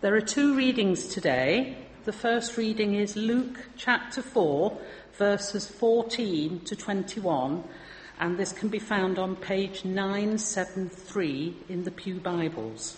There are two readings today. The first reading is Luke chapter 4, verses 14 to 21, and this can be found on page 973 in the Pew Bibles.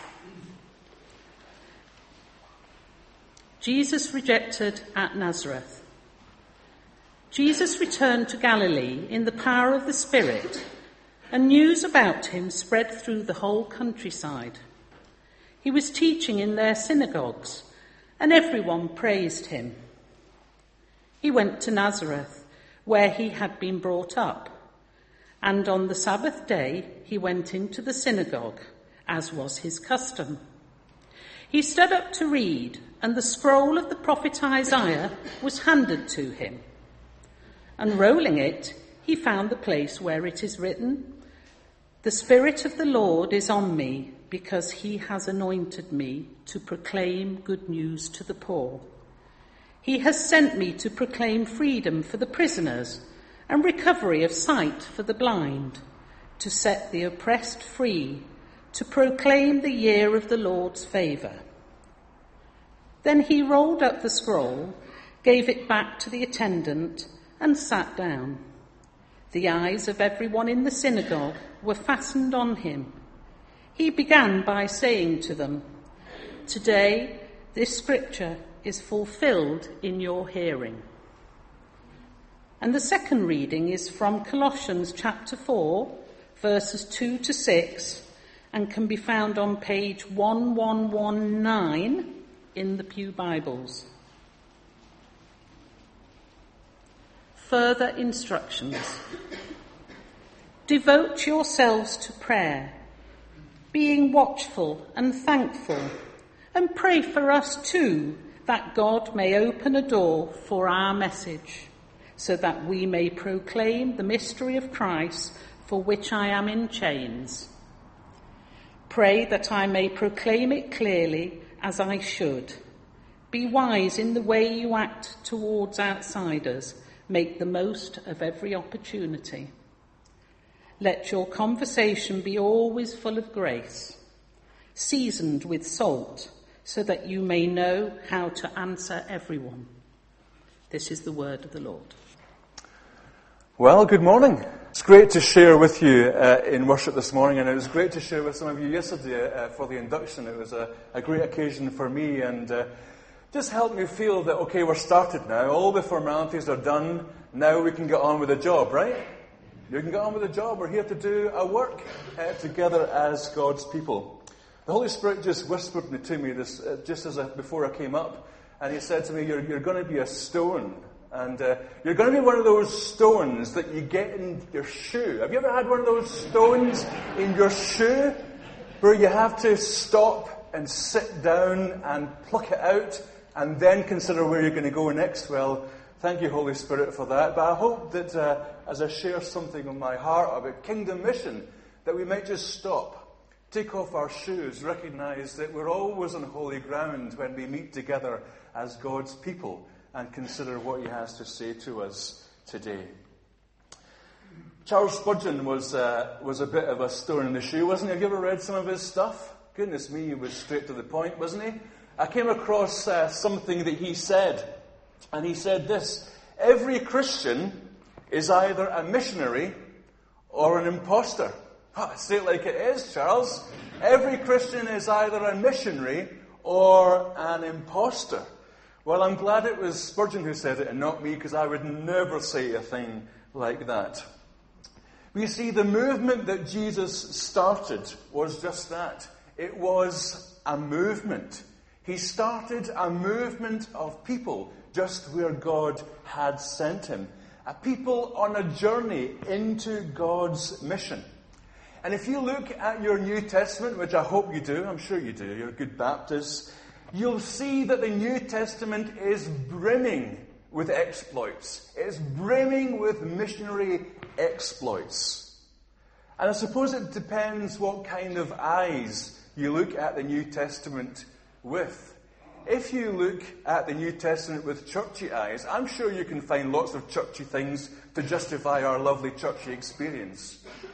Jesus rejected at Nazareth. Jesus returned to Galilee in the power of the Spirit, and news about him spread through the whole countryside. He was teaching in their synagogues, and everyone praised him. He went to Nazareth, where he had been brought up, and on the Sabbath day he went into the synagogue, as was his custom. He stood up to read, and the scroll of the prophet Isaiah was handed to him. Unrolling it, he found the place where it is written, "The Spirit of the Lord is on me, because he has anointed me to proclaim good news to the poor. He has sent me to proclaim freedom for the prisoners and recovery of sight for the blind, to set the oppressed free, to proclaim the year of the Lord's favour." Then he rolled up the scroll, gave it back to the attendant, and sat down. The eyes of everyone in the synagogue were fastened on him. He began by saying to them, "Today this scripture is fulfilled in your hearing." And the second reading is from Colossians chapter 4, verses 2 to 6, and can be found on page 1119 in the Pew Bibles. Further instructions. Devote yourselves to prayer, being watchful and thankful, and pray for us too, that God may open a door for our message, so that we may proclaim the mystery of Christ, for which I am in chains. Pray that I may proclaim it clearly as I should. Be wise in the way you act towards outsiders. Make the most of every opportunity. Let your conversation be always full of grace, seasoned with salt, so that you may know how to answer everyone. This is the word of the Lord. Well, good morning. It's great to share with you in worship this morning, and it was great to share with some of you yesterday for the induction. It was a great occasion for me, and just helped me feel that, okay, we're started now. All the formalities are done. Now we can get on with the job, right? We can get on with the job. We're here to do a work together as God's people. The Holy Spirit just whispered to me this just before I came up, and he said to me, you're going to be a stone. And you're going to be one of those stones that you get in your shoe. Have you ever had one of those stones in your shoe where you have to stop and sit down and pluck it out and then consider where you're going to go next? Well, thank you, Holy Spirit, for that. But I hope that as I share something on my heart about kingdom mission, that we might just stop, take off our shoes, recognize that we're always on holy ground when we meet together as God's people, and consider what he has to say to us today. Charles Spurgeon was a bit of a stone in the shoe, wasn't he? Have you ever read some of his stuff? Goodness me, he was straight to the point, wasn't he? I came across something that he said, and he said this: every Christian is either a missionary or an imposter. Oh, say it like it is, Charles. Every Christian is either a missionary or an imposter. Well, I'm glad it was Spurgeon who said it and not me, because I would never say a thing like that. You see, the movement that Jesus started was just that. It was a movement. He started a movement of people just where God had sent him. A people on a journey into God's mission. And if you look at your New Testament, which I hope you do, I'm sure you do, you're good Baptists, you'll see that the New Testament is brimming with exploits. It's brimming with missionary exploits. And I suppose it depends what kind of eyes you look at the New Testament with. If you look at the New Testament with churchy eyes, I'm sure you can find lots of churchy things to justify our lovely churchy experience.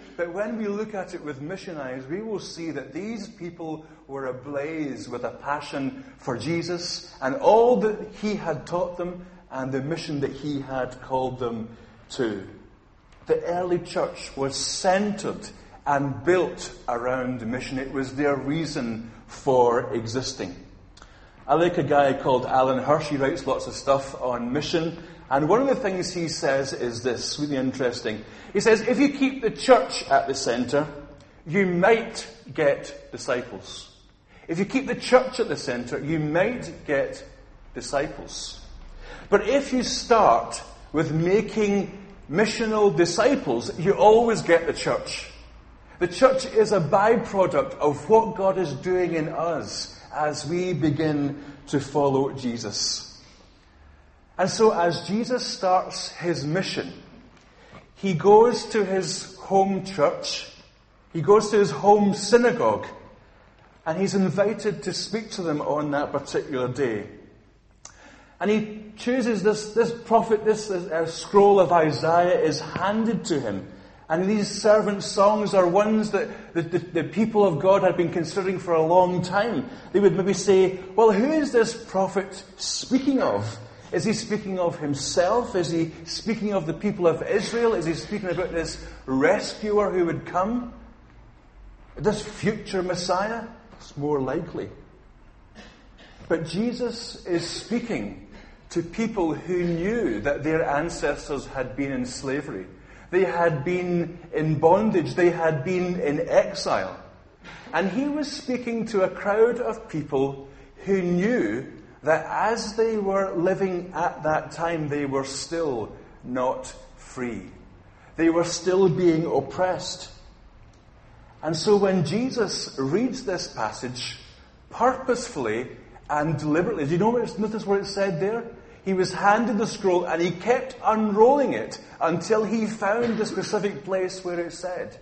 But when we look at it with mission eyes, we will see that these people were ablaze with a passion for Jesus and all that he had taught them and the mission that he had called them to. The early church was centered and built around mission. It was their reason for existing. I like a guy called Alan Hirsch. He writes lots of stuff on mission. And one of the things he says is this, really interesting. He says, if you keep the church at the center, you might get disciples. If you keep the church at the center, you might get disciples. But if you start with making missional disciples, you always get the church. The church is a byproduct of what God is doing in us as we begin to follow Jesus. And so as Jesus starts his mission, he goes to his home church, he goes to his home synagogue, and he's invited to speak to them on that particular day. And he chooses this prophet, this scroll of Isaiah is handed to him. And these servant songs are ones that the people of God had been considering for a long time. They would maybe say, well, who is this prophet speaking of? Is he speaking of himself? Is he speaking of the people of Israel? Is he speaking about this rescuer who would come? This future Messiah? It's more likely. But Jesus is speaking to people who knew that their ancestors had been in slavery. They had been in bondage. They had been in exile. And he was speaking to a crowd of people who knew that as they were living at that time, they were still not free. They were still being oppressed. And so when Jesus reads this passage, purposefully and deliberately, do you notice what it said there? He was handed the scroll and he kept unrolling it until he found the specific place where it said.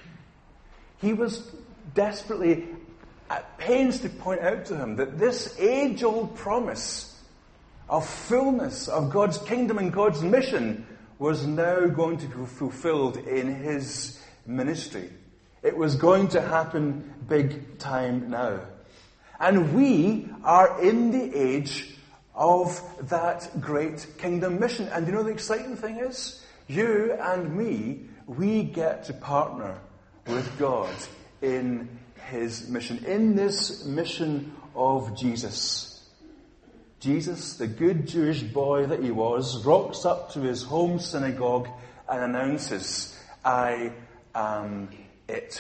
He was desperately at pains to point out to him that this age-old promise of fullness of God's kingdom and God's mission was now going to be fulfilled in his ministry. It was going to happen big time now. And we are in the age of that great kingdom mission. And you know the exciting thing is? You and me, we get to partner with God in his mission, in this mission of Jesus. Jesus, the good Jewish boy that he was, rocks up to his home synagogue and announces, I am it.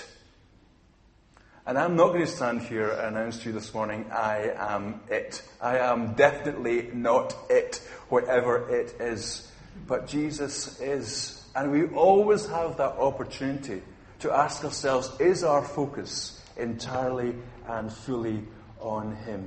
And I'm not going to stand here and announce to you this morning, I am it. I am definitely not it, whatever it is. But Jesus is. And we always have that opportunity to ask ourselves, is our focus entirely and fully on him?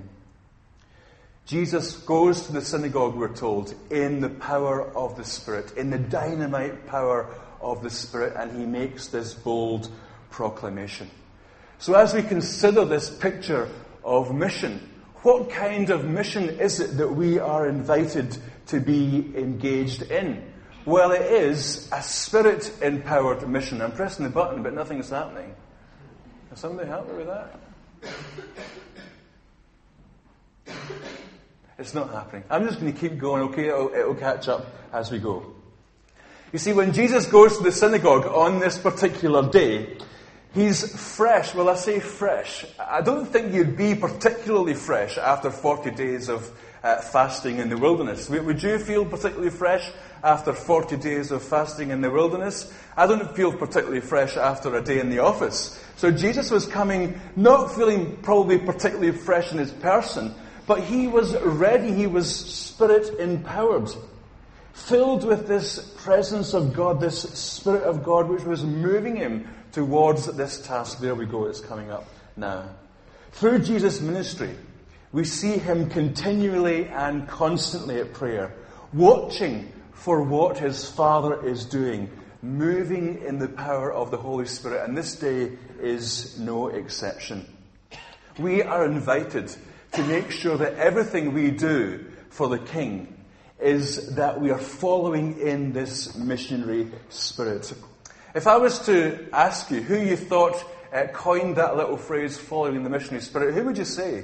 Jesus goes to the synagogue, we're told, in the power of the Spirit, in the dynamite power of the Spirit, and he makes this bold proclamation. So as we consider this picture of mission, what kind of mission is it that we are invited to be engaged in? Well, it is a Spirit-empowered mission. I'm pressing the button, but nothing's happening. Can somebody help me with that? It's not happening. I'm just going to keep going, okay? It'll catch up as we go. You see, when Jesus goes to the synagogue on this particular day, he's fresh. Well, I say fresh. I don't think you'd be particularly fresh after 40 days of fasting in the wilderness. Would you feel particularly fresh after 40 days of fasting in the wilderness? I don't feel particularly fresh after a day in the office. So Jesus was coming not feeling probably particularly fresh in his person, but he was ready. He was Spirit-empowered, filled with this presence of God, this Spirit of God, which was moving him towards this task. There we go, it's coming up now. Through Jesus' ministry, we see him continually and constantly at prayer, watching for what his Father is doing, moving in the power of the Holy Spirit, and this day is no exception. We are invited to make sure that everything we do for the King is that we are following in this missionary spirit. If I was to ask you who you thought coined that little phrase, following the missionary spirit, who would you say?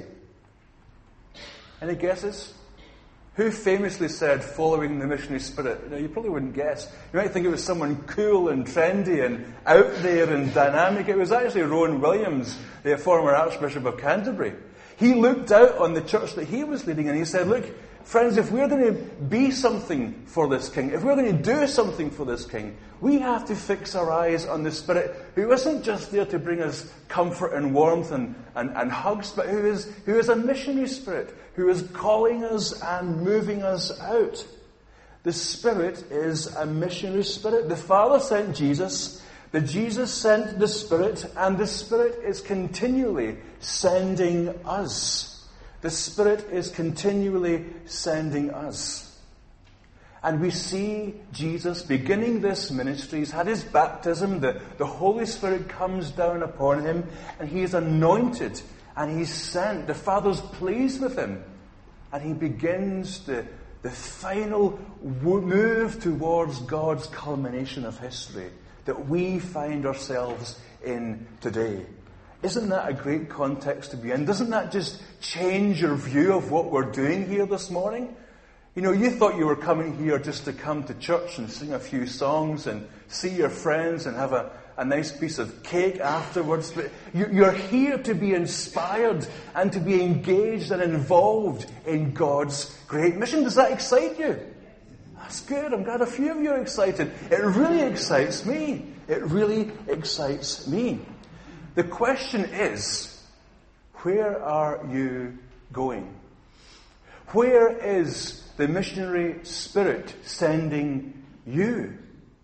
Any guesses? Who famously said, following the missionary spirit? You probably wouldn't guess. You might think it was someone cool and trendy and out there and dynamic. It was actually Rowan Williams, the former Archbishop of Canterbury. He looked out on the church that he was leading and he said, look, friends, if we're going to be something for this king, if we're going to do something for this king, we have to fix our eyes on the Spirit, who isn't just there to bring us comfort and warmth and hugs, but who is a missionary spirit, who is calling us and moving us out. The Spirit is a missionary spirit. The Father sent Jesus, the Jesus sent the Spirit, and the Spirit is continually sending us. The Spirit is continually sending us. And we see Jesus beginning this ministry. He's had his baptism. The Holy Spirit comes down upon him. And he is anointed. And he's sent. The Father's pleased with him. And he begins the final move towards God's culmination of history that we find ourselves in today. Isn't that a great context to be in? Doesn't that just change your view of what we're doing here this morning? You thought you were coming here just to come to church and sing a few songs and see your friends and have a nice piece of cake afterwards. But you're here to be inspired and to be engaged and involved in God's great mission. Does that excite you? That's good. I'm glad a few of you are excited. It really excites me. It really excites me. The question is, where are you going? Where is the missionary spirit sending you?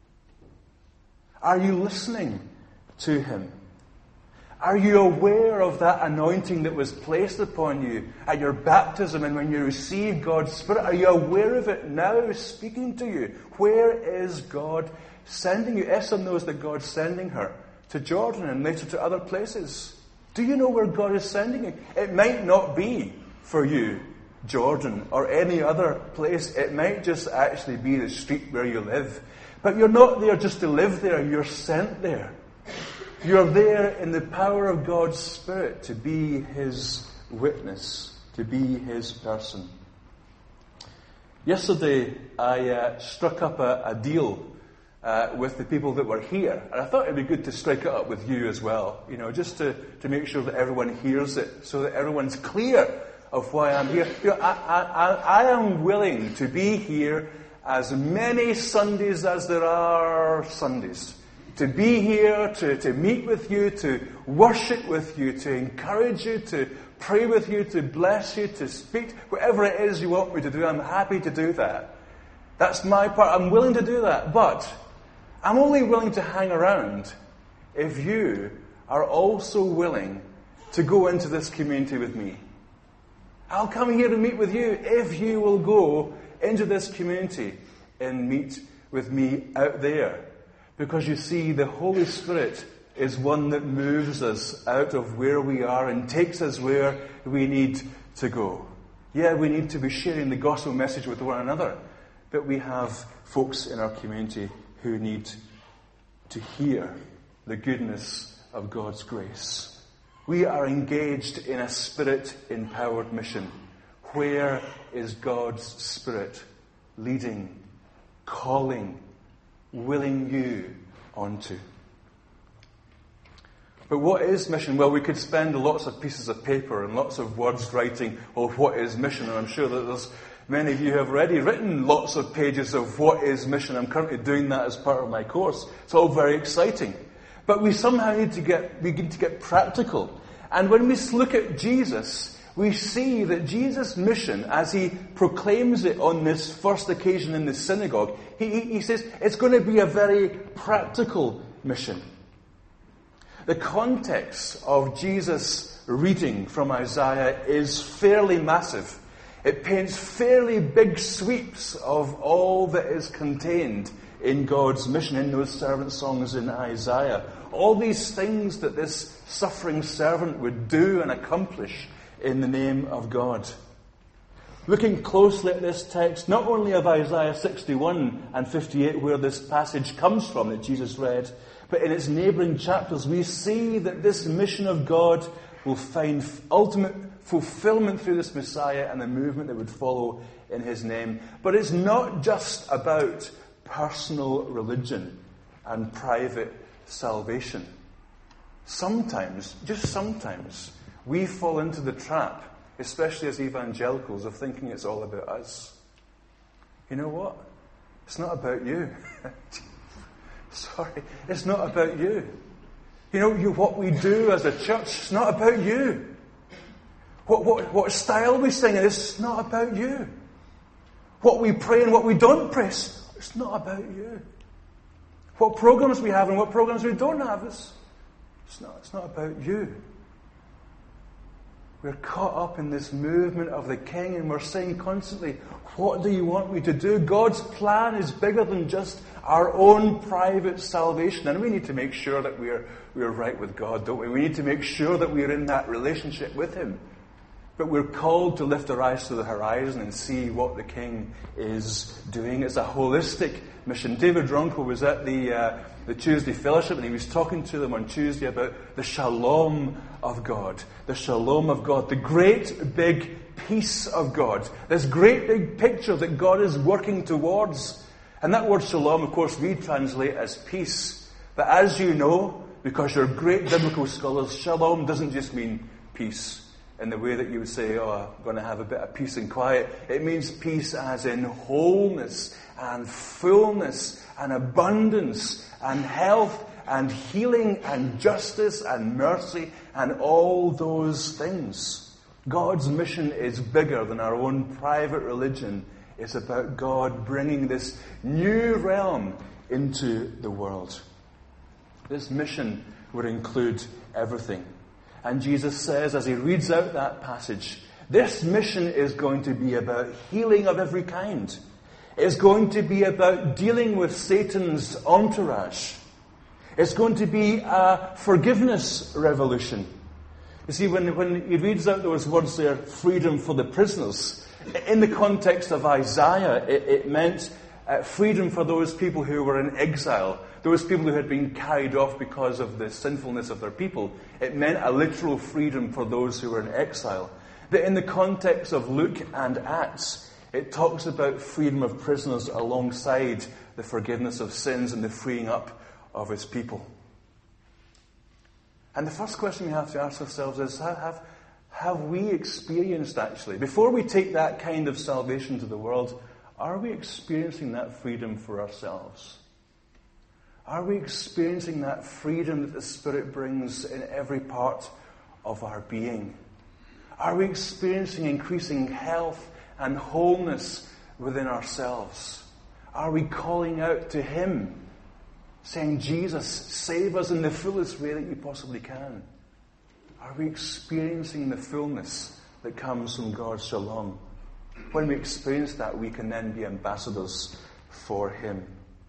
Are you listening to him? Are you aware of that anointing that was placed upon you at your baptism and when you received God's Spirit? Are you aware of it now speaking to you? Where is God sending you? Esther knows that God's sending her to Jordan and later to other places. Do you know where God is sending you? It might not be for you, Jordan, or any other place. It might just actually be the street where you live. But you're not there just to live there. You're sent there. You're there in the power of God's Spirit to be his witness, to be his person. Yesterday, I struck up a deal with the people that were here. And I thought it'd be good to strike it up with you as well, just to make sure that everyone hears it, so that everyone's clear of why I'm here. I am willing to be here as many Sundays as there are Sundays. To be here, to meet with you, to worship with you, to encourage you, to pray with you, to bless you, to speak, whatever it is you want me to do, I'm happy to do that. That's my part. I'm willing to do that. But I'm only willing to hang around if you are also willing to go into this community with me. I'll come here to meet with you if you will go into this community and meet with me out there. Because you see, the Holy Spirit is one that moves us out of where we are and takes us where we need to go. Yeah, we need to be sharing the gospel message with one another, but we have folks in our community who need to hear the goodness of God's grace. We are engaged in a Spirit-empowered mission. Where is God's Spirit leading, calling, willing you onto? But what is mission? Well, we could spend lots of pieces of paper and lots of words writing of what is mission, and I'm sure that there's many of you who have already written lots of pages of what is mission. I'm currently doing that as part of my course. It's all very exciting. But we somehow need to get practical. And when we look at Jesus, we see that Jesus' mission, as he proclaims it on this first occasion in the synagogue, he says it's going to be a very practical mission. The context of Jesus' reading from Isaiah is fairly massive. It paints fairly big sweeps of all that is contained in God's mission, in those servant songs in Isaiah. All these things that this suffering servant would do and accomplish in the name of God. Looking closely at this text, not only of Isaiah 61 and 58, where this passage comes from that Jesus read, But in its neighbouring chapters, we see that this mission of God will find ultimate fulfillment through this Messiah and the movement that would follow in his name. But it's not just about personal religion and private salvation. Sometimes, just sometimes, we fall into the trap, especially as evangelicals, of thinking it's all about us. You know what? It's not about you. Sorry, it's not about you. You know, what we do as a church, it's not about you. What style we sing in, it's not about you. What we pray and what we don't pray, it's not about you. What programs we have and what programs we don't have, it's not about you. We're caught up in this movement of the King, and we're saying constantly, what do you want me to do? God's plan is bigger than just our own private salvation. And we need to make sure that we're right with God, don't we? We need to make sure that we're in that relationship with him. But we're called to lift our eyes to the horizon and see what the King is doing. It's a holistic mission. David Ronco was at the Tuesday Fellowship, and he was talking to them on Tuesday about the shalom of God. The shalom of God. The great big peace of God. This great big picture that God is working towards. And that word shalom, of course, we translate as peace. But as you know, because you're great biblical scholars, shalom doesn't just mean peace in the way that you would say, oh, I'm going to have a bit of peace and quiet. It means peace as in wholeness and fullness and abundance and health and healing and justice and mercy and all those things. God's mission is bigger than our own private religion. It's about God bringing this new realm into the world. This mission would include everything. And Jesus says, as he reads out that passage, this mission is going to be about healing of every kind. It's going to be about dealing with Satan's entourage. It's going to be a forgiveness revolution. You see, when he reads out those words there, freedom for the prisoners, in the context of Isaiah, it meant freedom for those people who were in exile, those people who had been carried off because of the sinfulness of their people. It meant a literal freedom for those who were in exile. But in the context of Luke and Acts, it talks about freedom of prisoners alongside the forgiveness of sins and the freeing up of his people. And the first question we have to ask ourselves is, have we experienced actually, before we take that kind of salvation to the world, are we experiencing that freedom for ourselves? Are we experiencing that freedom that the Spirit brings in every part of our being? Are we experiencing increasing health and wholeness within ourselves? Are we calling out to him, saying, Jesus, save us in the fullest way that you possibly can? Are we experiencing the fullness that comes from God's shalom? When we experience that, we can then be ambassadors for him.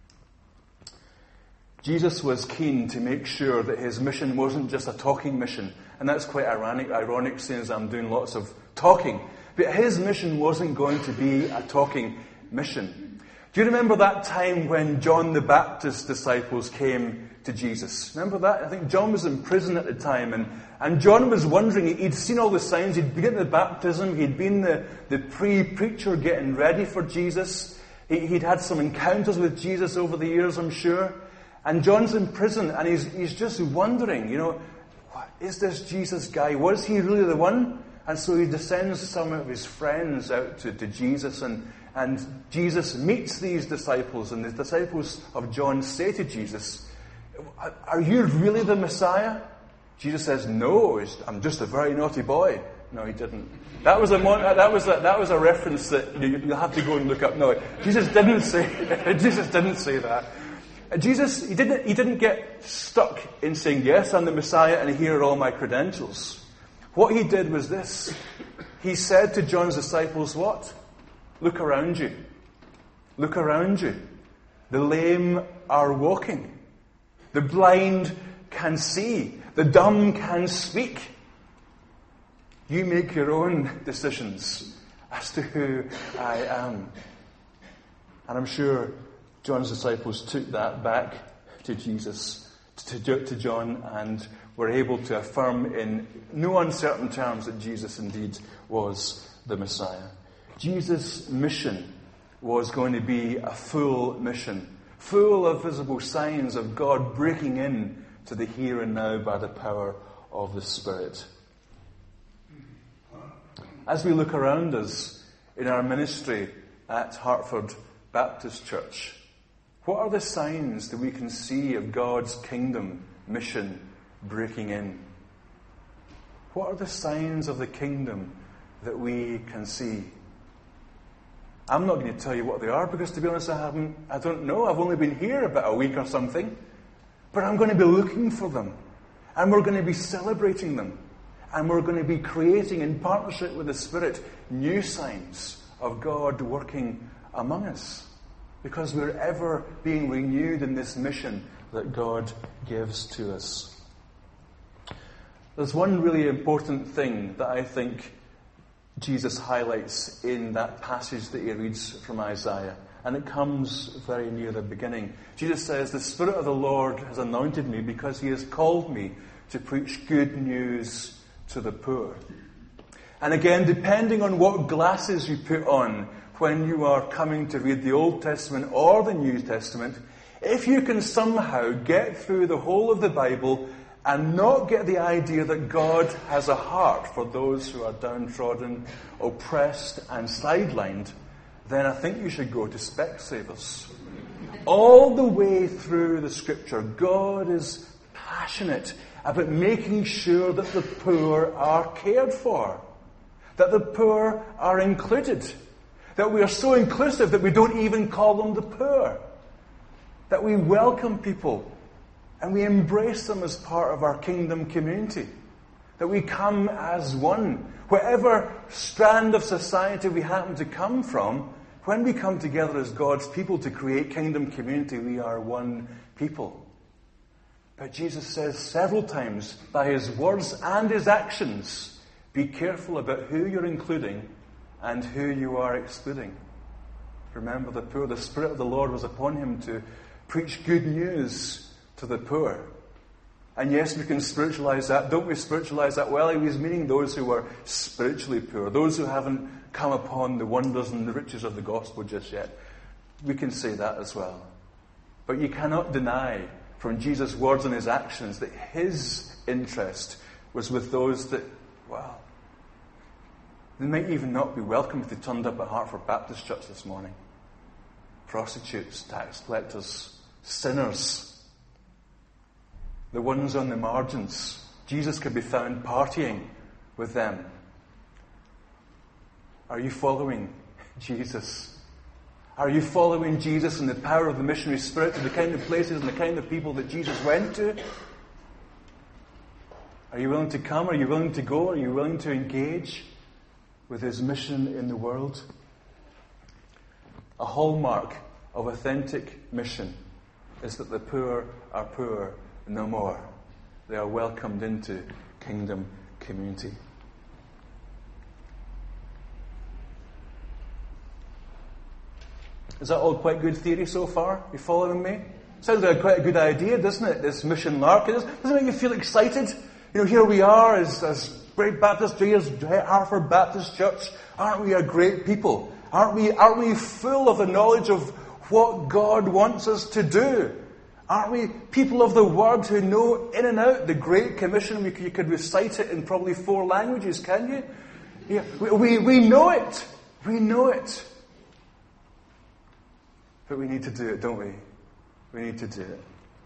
Jesus was keen to make sure that his mission wasn't just a talking mission. And that's quite ironic since I'm doing lots of talking. But his mission wasn't going to be a talking mission. Do you remember that time when John the Baptist's disciples came to Jesus? Remember that? I think John was in prison at the time, and John was wondering, he'd seen all the signs, he'd been at the baptism, he'd been the pre-preacher getting ready for Jesus. He'd had some encounters with Jesus over the years, I'm sure. And John's in prison, and he's just wondering, what is this Jesus guy? Was he really the one? And so he descends some of his friends out to Jesus, and Jesus meets these disciples, and the disciples of John say to Jesus, are you really the Messiah? Jesus says, no, I'm just a very naughty boy. No, he didn't. That was a reference that you'll have to go and look up. No, Jesus didn't say that. Jesus, he didn't get stuck in saying, yes, I'm the Messiah, and here are all my credentials. What he did was this. He said to John's disciples, what? Look around you. Look around you. The lame are walking. The blind can see. The dumb can speak. You make your own decisions as to who I am. And I'm sure John's disciples took that back to Jesus. to John, and were able to affirm in no uncertain terms that Jesus indeed was the Messiah. Jesus' mission was going to be a full mission, full of visible signs of God breaking in to the here and now by the power of the Spirit. As we look around us in our ministry at Hartford Baptist Church, what are the signs that we can see of God's kingdom mission breaking in? What are the signs of the kingdom that we can see? I'm not going to tell you what they are because, to be honest, I don't know. I've only been here about a week or something. But I'm going to be looking for them. And we're going to be celebrating them. And we're going to be creating, in partnership with the Spirit, new signs of God working among us. Because we're ever being renewed in this mission that God gives to us. There's one really important thing that I think Jesus highlights in that passage that he reads from Isaiah. And it comes very near the beginning. Jesus says, "The Spirit of the Lord has anointed me because he has called me to preach good news to the poor." And again, depending on what glasses you put on when you are coming to read the Old Testament or the New Testament, if you can somehow get through the whole of the Bible and not get the idea that God has a heart for those who are downtrodden, oppressed and sidelined, then I think you should go to Specsavers. All the way through the Scripture, God is passionate about making sure that the poor are cared for, that the poor are included, that we are so inclusive that we don't even call them the poor, that we welcome people and we embrace them as part of our kingdom community, that we come as one. Whatever strand of society we happen to come from, when we come together as God's people to create kingdom community, we are one people. But Jesus says several times, by his words and his actions, be careful about who you're including and who you are excluding. Remember the poor. The Spirit of the Lord was upon him to preach good news to the poor. And yes, we can spiritualize that. Don't we spiritualize that? Well, he was meaning those who were spiritually poor, those who haven't come upon the wonders and the riches of the gospel just yet. We can say that as well. But you cannot deny from Jesus' words and his actions that his interest was with those that, well, they might even not be welcome if they turned up at Hartford Baptist Church this morning. Prostitutes, tax collectors, sinners, the ones on the margins. Jesus could be found partying with them. Are you following Jesus? Are you following Jesus and the power of the missionary spirit to the kind of places and the kind of people that Jesus went to? Are you willing to come? Are you willing to go? Are you willing to engage with his mission in the world? A hallmark of authentic mission is that the poor are poor no more. They are welcomed into kingdom community. Is that all quite good theory so far? You following me? Sounds like quite a good idea, doesn't it? This mission lark. Doesn't it make you feel excited? You know, here we are as Great Baptist Church, Hartford Baptist Church. Aren't we a great people? Aren't we full of the knowledge of what God wants us to do? Aren't we people of the Word who know in and out the Great Commission? You could recite it in probably 4 languages, can you? Yeah, we know it. We know it. But we need to do it, don't we? We need to do it.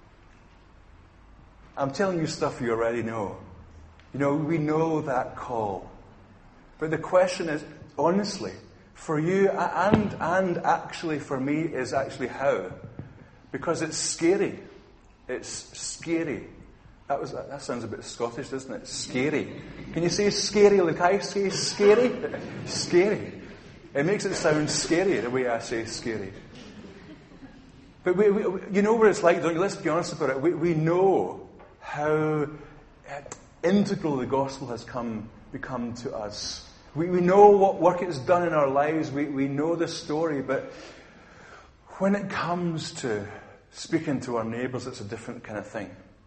I'm telling you stuff you already know. You know, we know that call. But the question is, honestly, for you and actually for me, is actually how. Because it's scary. It's scary. That sounds a bit Scottish, doesn't it? Scary. Can you say scary like I say scary? Scary. It makes it sound scary the way I say scary. But we you know what it's like, don't you? Let's be honest about it. We know how integral the gospel has become to us. We know what work it's done in our lives. We know the story. But when it comes to speaking to our neighbours, it's a different kind of thing.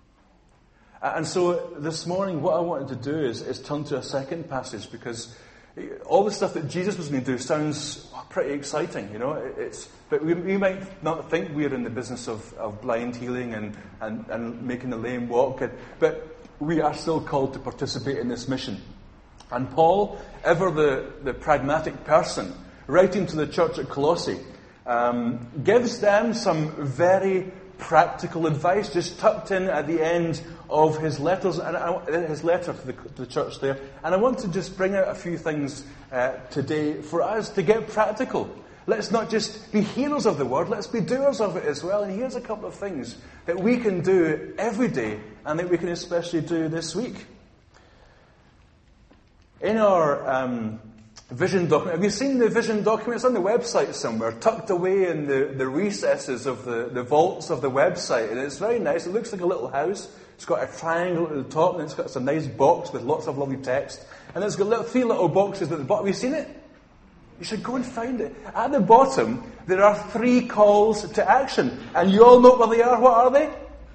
And so this morning, what I wanted to do is turn to a second passage, because all the stuff that Jesus was going to do sounds pretty exciting, but we might not think we're in the business of blind healing and making the lame walk, but we are still called to participate in this mission. And Paul, ever the pragmatic person, writing to the church at Colossae, gives them some very practical advice, just tucked in at the end of his letters, and his letter to the church there. And I want to just bring out a few things today for us to get practical. Let's not just be hearers of the word, let's be doers of it as well. And here's a couple of things that we can do every day, and that we can especially do this week. In our vision document, have you seen the vision document? It's on the website somewhere, tucked away in the recesses of the vaults of the website. And it's very nice. It looks like a little house. It's got a triangle at the top, and it's got some nice box with lots of lovely text. And it's got three little boxes at the bottom. Have you seen it? You should go and find it. At the bottom, there are 3 calls to action. And you all know what they are. What are they?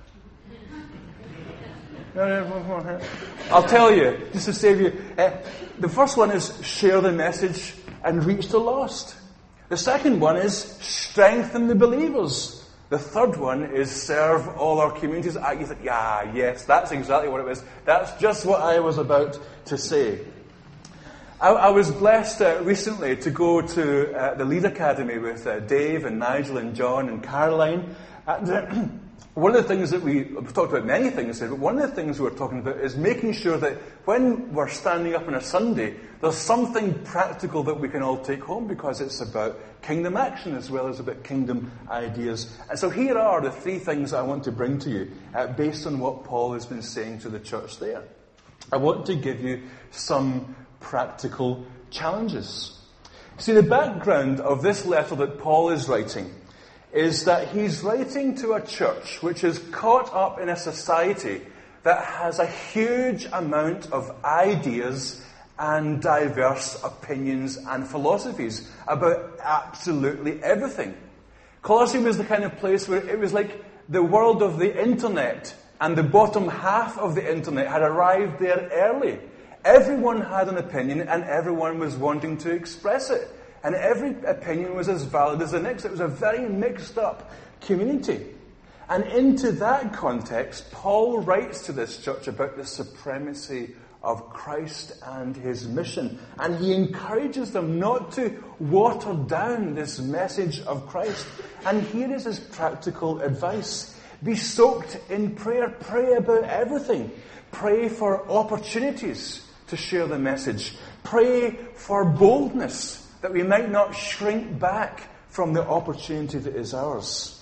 I'll tell you, just to save you. The first one is share the message and reach the lost. The second one is strengthen the believers. The third one is serve all our communities. You think, yes, that's exactly what it was. That's just what I was about to say. I was blessed recently to go to the Lead Academy with Dave and Nigel and John and Caroline. And one of the things that we've talked about many things here, but one of the things we're talking about is making sure that when we're standing up on a Sunday, there's something practical that we can all take home, because it's about kingdom action as well as about kingdom ideas. And so here are the 3 things I want to bring to you based on what Paul has been saying to the church there. I want to give you some practical challenges. See, the background of this letter that Paul is writing is that he's writing to a church which is caught up in a society that has a huge amount of ideas and diverse opinions and philosophies about absolutely everything. Colossae was the kind of place where it was like the world of the internet, and the bottom half of the internet had arrived there early. Everyone had an opinion, and everyone was wanting to express it. And every opinion was as valid as the next. It was a very mixed up community. And into that context, Paul writes to this church about the supremacy of Christ and his mission. And he encourages them not to water down this message of Christ. And here is his practical advice. Be soaked in prayer. Pray about everything. Pray for opportunities to share the message. Pray for boldness, that we might not shrink back from the opportunity that is ours.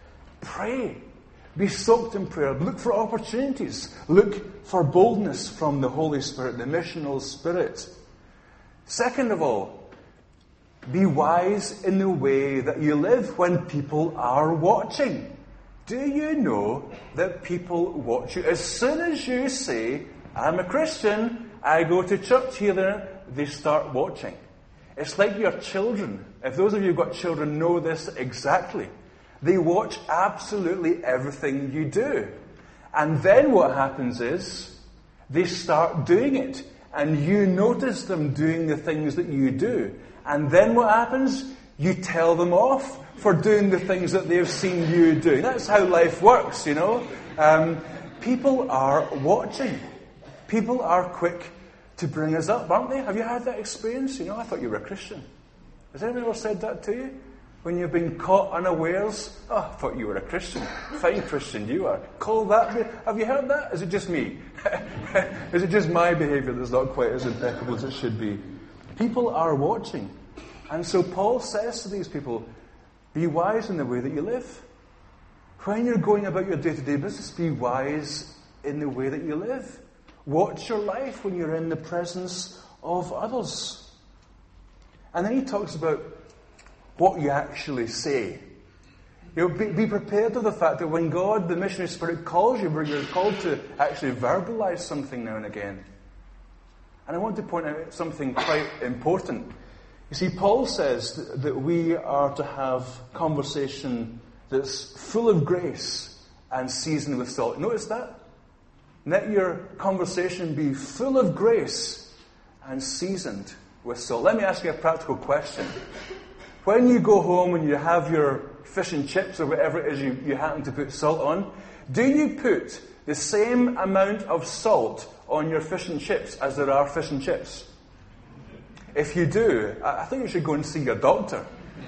Pray. Be soaked in prayer. Look for opportunities. Look for boldness from the Holy Spirit, the missional Spirit. Second of all, be wise in the way that you live when people are watching. Do you know that people watch you? As soon as you say, I'm a Christian, I go to church here, there, they start watching. It's like your children. If those of you who've got children know this exactly. They watch absolutely everything you do. And then what happens is they start doing it. And you notice them doing the things that you do. And then what happens? You tell them off for doing the things that they've seen you doing. That's how life works, People are watching. People are quick to bring us up, aren't they? Have you had that experience? I thought you were a Christian. Has anyone ever said that to you? When you've been caught unawares? Oh, I thought you were a Christian. Fine Christian you are. Call that. Have you heard that? Is it just me? Is it just my behaviour that's not quite as impeccable as it should be? People are watching. And so Paul says to these people, be wise in the way that you live. When you're going about your day-to-day business, be wise in the way that you live. Watch your life when you're in the presence of others. And then he talks about what you actually say. Be prepared to the fact that when God, the missionary Spirit, calls you, where you're called to actually verbalize something now and again. And I want to point out something quite important. You see, Paul says that we are to have conversation that's full of grace and seasoned with salt. Notice that? Let your conversation be full of grace and seasoned with salt. Let me ask you a practical question. When you go home and you have your fish and chips or whatever it is you happen to put salt on, do you put the same amount of salt on your fish and chips as there are fish and chips? If you do, I think you should go and see your doctor.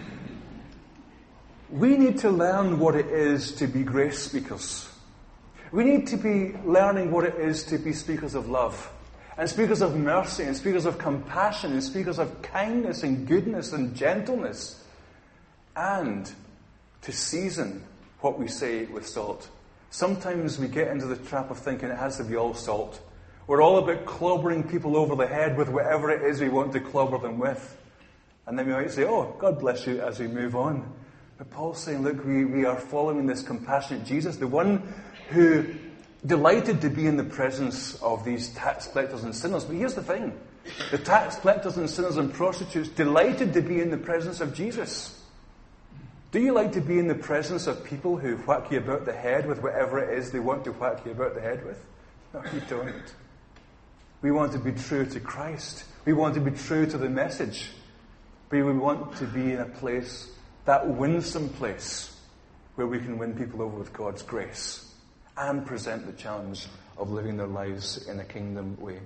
We need to learn what it is to be grace speakers. We need to be learning what it is to be speakers of love, and speakers of mercy, and speakers of compassion, and speakers of kindness and goodness and gentleness, and to season what we say with salt. Sometimes we get into the trap of thinking it has to be all salt. We're all about clobbering people over the head with whatever it is we want to clobber them with. And then we might say, oh, God bless you, as we move on. But Paul's saying, look, we are following this compassionate Jesus, the one who delighted to be in the presence of these tax collectors and sinners. But here's the thing. The tax collectors and sinners and prostitutes delighted to be in the presence of Jesus. Do you like to be in the presence of people who whack you about the head with whatever it is they want to whack you about the head with? No, you don't. We want to be true to Christ. We want to be true to the message. But we want to be in a place, that winsome place, where we can win people over with God's grace and present the challenge of living their lives in a kingdom way.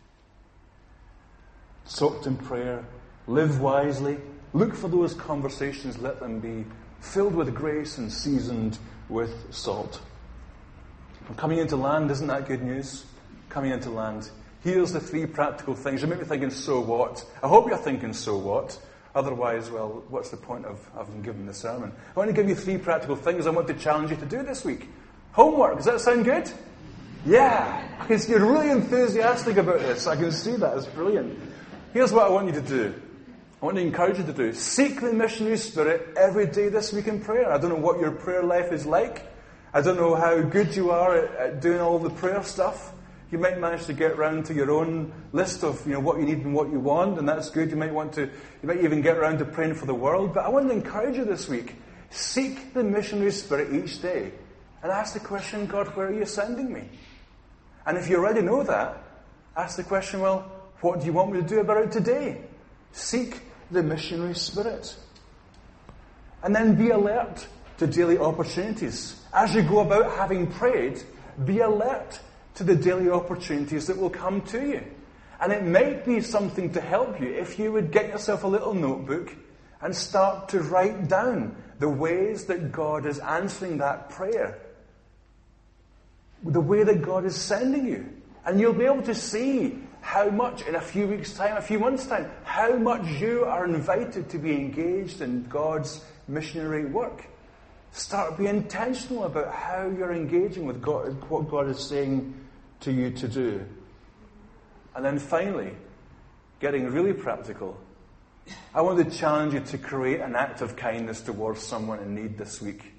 Soaked in prayer, live wisely, look for those conversations, let them be filled with grace and seasoned with salt. And coming into land, isn't that good news? Coming into land. Here's the 3 practical things. You may be thinking, so what? I hope you're thinking, so what? Otherwise, well, what's the point of having given the sermon? I want to give you 3 practical things I want to challenge you to do this week. Homework, does that sound good? Yeah, because you're really enthusiastic about this. I can see that. It's brilliant. Here's what I want you to do. I want to encourage you to do. Seek the missionary spirit every day this week in prayer. I don't know what your prayer life is like. I don't know how good you are at doing all the prayer stuff. You might manage to get round to your own list of, what you need and what you want, and that's good. You might even get around to praying for the world. But I want to encourage you this week. Seek the missionary spirit each day. And ask the question, God, where are you sending me? And if you already know that, ask the question, well, what do you want me to do about it today? Seek the missionary spirit. And then be alert to daily opportunities. As you go about having prayed, be alert to the daily opportunities that will come to you. And it might be something to help you if you would get yourself a little notebook and start to write down the ways that God is answering that prayer. The way that God is sending you. And you'll be able to see how much, in a few weeks' time, a few months' time, how much you are invited to be engaged in God's missionary work. Start being intentional about how you're engaging with God, what God is saying to you to do. And then finally, getting really practical, I want to challenge you to create an act of kindness towards someone in need this week.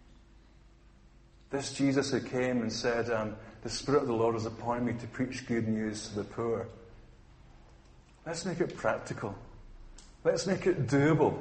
This Jesus who came and said, the Spirit of the Lord has appointed me to preach good news to the poor. Let's make it practical. Let's make it doable.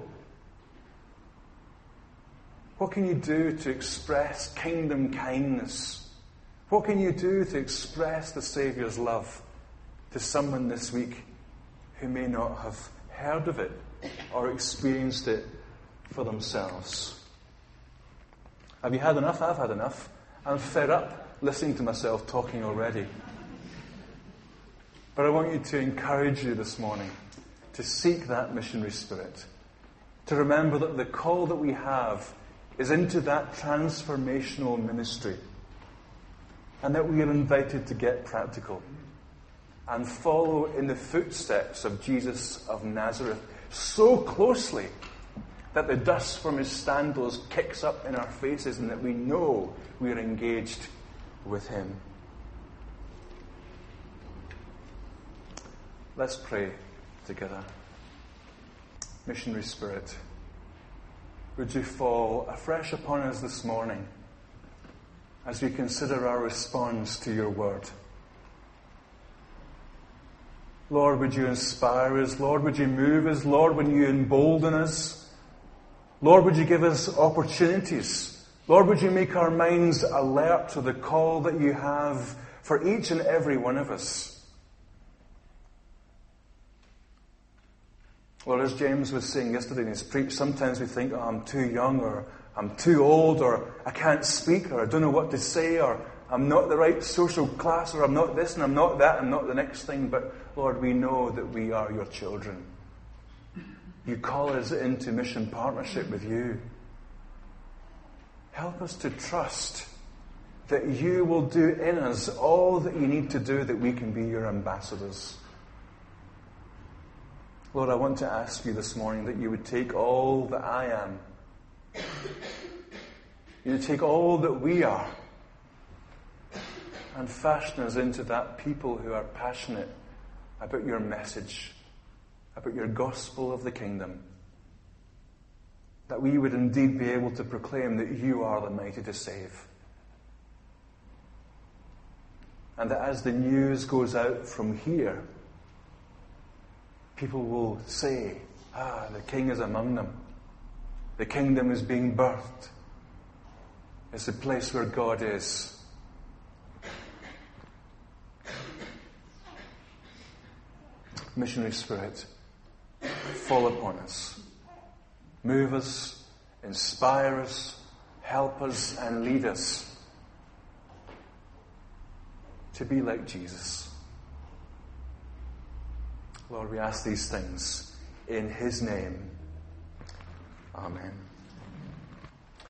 What can you do to express kingdom kindness? What can you do to express the Saviour's love to someone this week who may not have heard of it or experienced it for themselves? Have you had enough? I've had enough. I'm fed up listening to myself talking already. But I want you to encourage you this morning to seek that missionary spirit. To remember that the call that we have is into that transformational ministry. And that we are invited to get practical. And follow in the footsteps of Jesus of Nazareth so closely that the dust from his sandals kicks up in our faces and that we know we are engaged with him. Let's pray together. Missionary Spirit, would you fall afresh upon us this morning as we consider our response to your word? Lord, would you inspire us? Lord, would you move us? Lord, would you embolden us? Lord, would you give us opportunities? Lord, would you make our minds alert to the call that you have for each and every one of us. Well, as James was saying yesterday in his preach, sometimes we think, oh, I'm too young, or I'm too old, or I can't speak, or I don't know what to say, or I'm not the right social class, or I'm not this and I'm not that, I'm not the next thing. But Lord, we know that we are your children. You call us into mission partnership with you. Help us to trust that you will do in us all that you need to do, that we can be your ambassadors. Lord, I want to ask you this morning that you would take all that I am. You would take all that we are and fashion us into that people who are passionate about your message, about your gospel of the kingdom. That we would indeed be able to proclaim that you are the mighty to save. And that as the news goes out from here, people will say, the King is among them. The kingdom is being birthed. It's the place where God is. Missionary Spirit, fall upon us. Move us, inspire us, help us, and lead us to be like Jesus. Lord, we ask these things in his name. Amen.